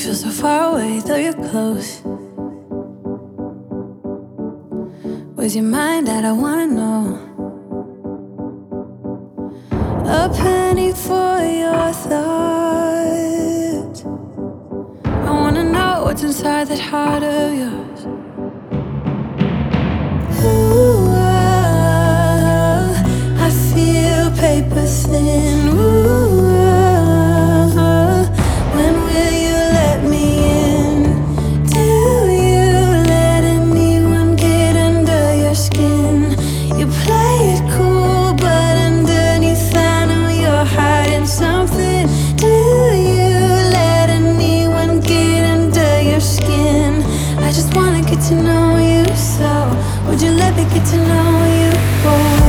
feel so far away, though you're close. Where's your mind at? I wanna know. A penny for your thoughts. I wanna know what's inside that heart of yours. Ooh, I feel paper thin. Ooh, when will you let me in? Do you let anyone get under your skin? You play it cool, but underneath I know you're hiding something. Do you let anyone get under your skin? I just wanna get to know you, so would you let me get to know you? Oh.